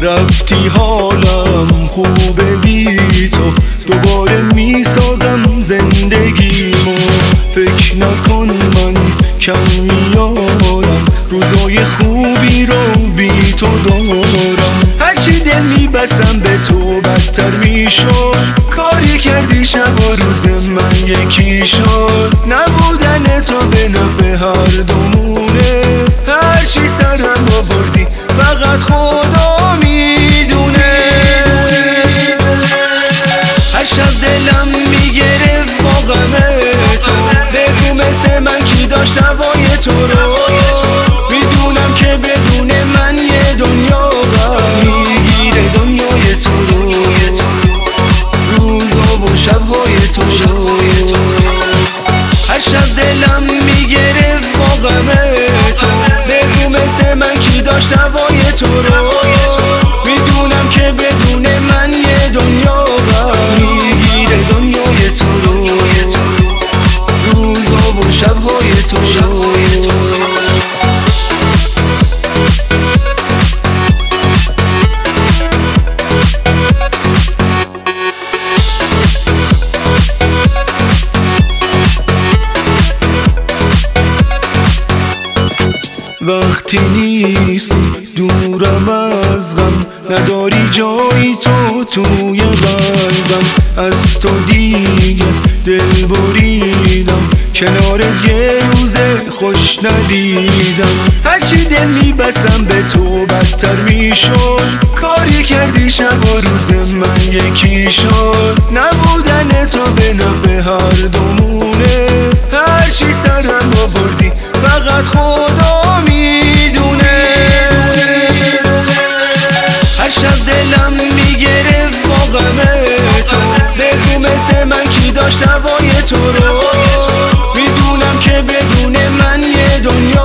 رفتی حالم خوبه بی تو، دوباره میسازم زندگیمو. فکر نکن من کم میارم، روزای خوبی رو بی تو دارم. هرچی دل میبستم به تو بدتر میشد، کاری کردی شب و روز من یکی شد. نبودن تو به نفع هر دومونه، هرچی سرم آوردی فقط خدا میدونه. هر شب دلم میگرفت با غم تو، بگو مثل من کی داشت هوای تو رو. میدونم که بدون من یه دنیا میگیره دنیای تو رو، روزا و شبهای تو رو. هر شب دلم میگرفت با غم تو، بگو مثل من کی داشت هوای تو رو. میدونم که بدون من یه دنیا میگیره دنیای تو رو، روزا و شبهای تو رو. وقتی نیستی دورم از غم، نداری جایی تو توی قلبم. از تو دیگه دل بریدم، کنارت یه روز خوش ندیدم. هرچی دل میبستم به تو بدتر میشد، کاری کردی شب و روز من یکی شد. نبودن تو به نفع هر دومونه، هرچی سرم آوردی فقط خدا میدونه. هر شب دلم میگرفت با غم تو، بگو مثل من کی داشت هوای تو رو. میدونم که بدون من یه دنیا